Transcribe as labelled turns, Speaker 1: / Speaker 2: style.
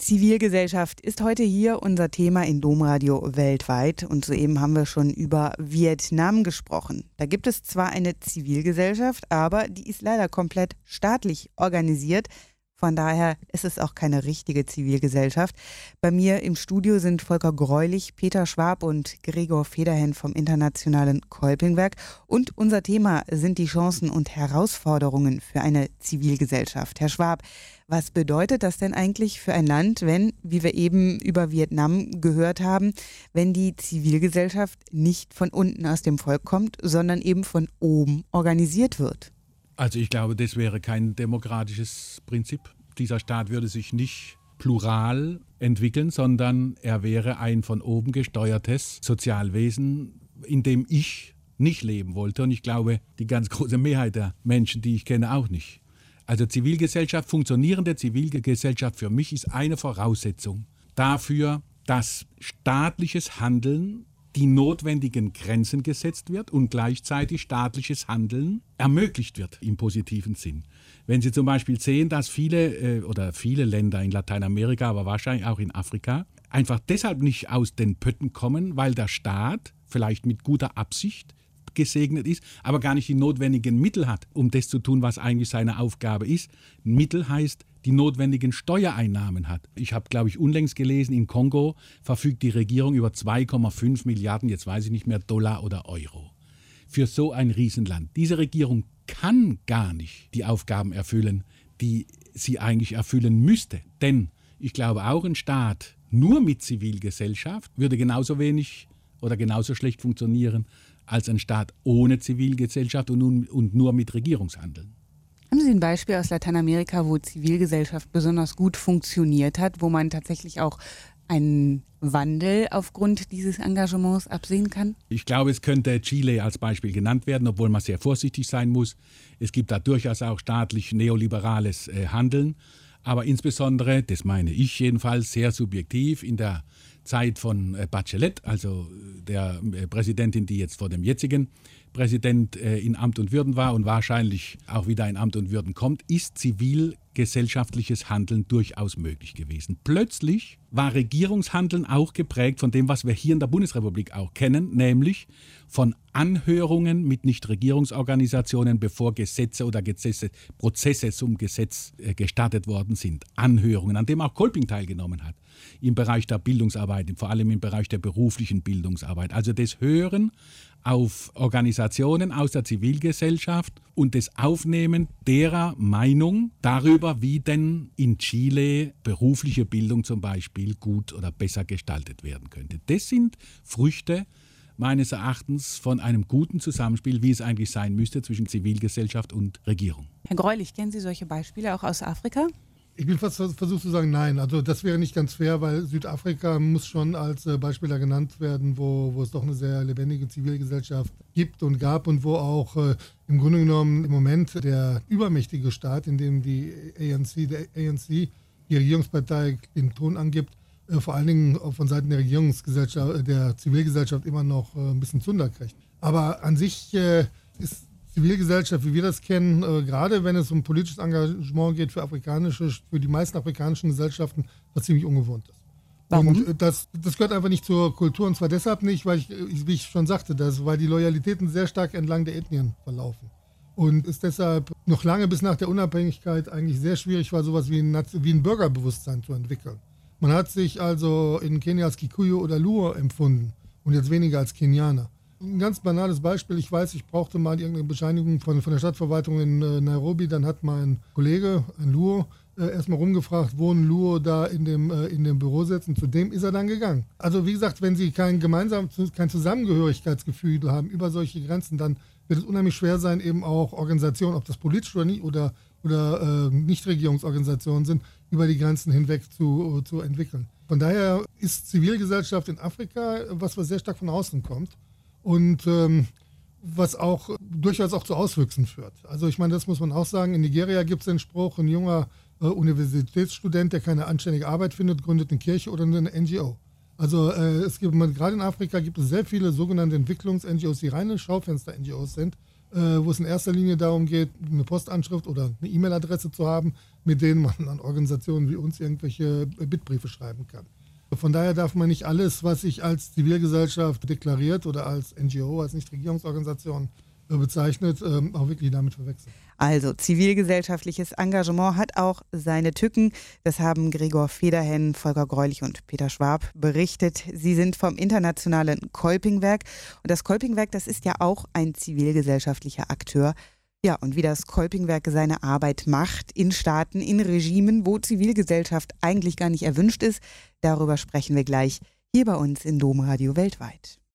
Speaker 1: Zivilgesellschaft ist heute hier unser Thema in Domradio weltweit und soeben haben wir schon über Vietnam gesprochen. Da gibt es zwar eine Zivilgesellschaft, aber die ist leider komplett staatlich organisiert. Von daher ist es auch keine richtige Zivilgesellschaft. Bei mir im Studio sind Volker Greulich, Peter Schwab und Gregor Federhen vom Internationalen Kolpingwerk. Und unser Thema sind die Chancen und Herausforderungen für eine Zivilgesellschaft. Herr Schwab, was bedeutet das denn eigentlich für ein Land, wenn, wie wir eben über Vietnam gehört haben, wenn die Zivilgesellschaft nicht von unten aus dem Volk kommt, sondern eben von oben organisiert wird?
Speaker 2: Also ich glaube, das wäre kein demokratisches Prinzip. Dieser Staat würde sich nicht plural entwickeln, sondern er wäre ein von oben gesteuertes Sozialwesen, in dem ich nicht leben wollte. Und ich glaube, die ganz große Mehrheit der Menschen, die ich kenne, auch nicht. Also Zivilgesellschaft, funktionierende Zivilgesellschaft für mich ist eine Voraussetzung dafür, dass staatliches Handeln die notwendigen Grenzen gesetzt wird und gleichzeitig staatliches Handeln ermöglicht wird im positiven Sinn. Wenn Sie zum Beispiel sehen, dass viele Länder in Lateinamerika, aber wahrscheinlich auch in Afrika, einfach deshalb nicht aus den Pötten kommen, weil der Staat vielleicht mit guter Absicht gesegnet ist, aber gar nicht die notwendigen Mittel hat, um das zu tun, was eigentlich seine Aufgabe ist. Mittel heißt, die notwendigen Steuereinnahmen hat. Ich habe, glaube ich, unlängst gelesen, in Kongo verfügt die Regierung über 2,5 Milliarden, jetzt weiß ich nicht mehr, Dollar oder Euro. Für so ein Riesenland. Diese Regierung kann gar nicht die Aufgaben erfüllen, die sie eigentlich erfüllen müsste. Denn ich glaube, auch ein Staat nur mit Zivilgesellschaft würde genauso wenig oder genauso schlecht funktionieren als ein Staat ohne Zivilgesellschaft und nur mit Regierungshandeln.
Speaker 1: Haben Sie ein Beispiel aus Lateinamerika, wo Zivilgesellschaft besonders gut funktioniert hat, wo man tatsächlich auch einen Wandel aufgrund dieses Engagements absehen kann?
Speaker 2: Ich glaube, es könnte Chile als Beispiel genannt werden, obwohl man sehr vorsichtig sein muss. Es gibt da durchaus auch staatlich neoliberales Handeln, aber insbesondere, das meine ich jedenfalls sehr subjektiv, in der Zeit von Bachelet, also der Präsidentin, die jetzt vor dem jetzigen Präsident in Amt und Würden war und wahrscheinlich auch wieder in Amt und Würden kommt, ist zivilgesellschaftliches Handeln durchaus möglich gewesen. Plötzlich war Regierungshandeln auch geprägt von dem, was wir hier in der Bundesrepublik auch kennen, nämlich von Anhörungen mit Nichtregierungsorganisationen, bevor Gesetze oder Prozesse zum Gesetz gestartet worden sind. Anhörungen, an dem auch Kolping teilgenommen hat, im Bereich der Bildungsarbeit, vor allem im Bereich der beruflichen Bildungsarbeit. Also das Hören auf Organisationen aus der Zivilgesellschaft und das Aufnehmen derer Meinung darüber, wie denn in Chile berufliche Bildung zum Beispiel gut oder besser gestaltet werden könnte. Das sind Früchte meines Erachtens von einem guten Zusammenspiel, wie es eigentlich sein müsste zwischen Zivilgesellschaft und Regierung.
Speaker 1: Herr Greulich, kennen Sie solche Beispiele auch aus Afrika?
Speaker 3: Ich bin fast versucht zu sagen, nein. Also das wäre nicht ganz fair, weil Südafrika muss schon als Beispiel da genannt werden, wo es doch eine sehr lebendige Zivilgesellschaft gibt und gab und wo auch im Grunde genommen im Moment der übermächtige Staat, in dem die ANC, die Regierungspartei, den Ton angibt, vor allen Dingen auch von Seiten der Regierungsgesellschaft, der Zivilgesellschaft immer noch ein bisschen Zunder kriegt. Aber an sich ist Zivilgesellschaft, wie wir das kennen, gerade wenn es um politisches Engagement geht für die meisten afrikanischen Gesellschaften, was ziemlich ungewohnt ist.
Speaker 1: Warum?
Speaker 3: Und das gehört einfach nicht zur Kultur, und zwar deshalb nicht, weil wie ich schon sagte, weil die Loyalitäten sehr stark entlang der Ethnien verlaufen. Und es deshalb noch lange bis nach der Unabhängigkeit eigentlich sehr schwierig war, sowas wie ein Bürgerbewusstsein zu entwickeln. Man hat sich also in Kenia als Kikuyu oder Luo empfunden und jetzt weniger als Kenianer. Ein ganz banales Beispiel, ich weiß, ich brauchte mal irgendeine Bescheinigung von der Stadtverwaltung in Nairobi, dann hat mein Kollege, ein Luo, erstmal rumgefragt, wo ein Luo da in dem Büro sitzt, und zu dem ist er dann gegangen. Also wie gesagt, wenn Sie kein Zusammengehörigkeitsgefühl haben über solche Grenzen, dann wird es unheimlich schwer sein, eben auch Organisationen, ob das politisch oder nicht oder Nichtregierungsorganisationen sind, über die Grenzen hinweg zu entwickeln. Von daher ist Zivilgesellschaft in Afrika was sehr stark von außen kommt und was auch durchaus auch zu Auswüchsen führt. Also ich meine, das muss man auch sagen, in Nigeria gibt es den Spruch, ein junger Universitätsstudent, der keine anständige Arbeit findet, gründet eine Kirche oder eine NGO. Also gerade in Afrika gibt es sehr viele sogenannte Entwicklungs-NGOs, die reine Schaufenster-NGOs sind, wo es in erster Linie darum geht, eine Postanschrift oder eine E-Mail-Adresse zu haben, mit denen man an Organisationen wie uns irgendwelche Bittbriefe schreiben kann. Von daher darf man nicht alles, was sich als Zivilgesellschaft deklariert oder als NGO, als Nichtregierungsorganisation bezeichnet, auch wirklich damit verwechseln.
Speaker 1: Also zivilgesellschaftliches Engagement hat auch seine Tücken. Das haben Gregor Federhen, Volker Greulich und Peter Schwab berichtet. Sie sind vom internationalen Kolpingwerk. Und das Kolpingwerk, das ist ja auch ein zivilgesellschaftlicher Akteur. Ja, und wie das Kolpingwerk seine Arbeit macht in Staaten, in Regimen, wo Zivilgesellschaft eigentlich gar nicht erwünscht ist, darüber sprechen wir gleich hier bei uns in Domradio Weltweit.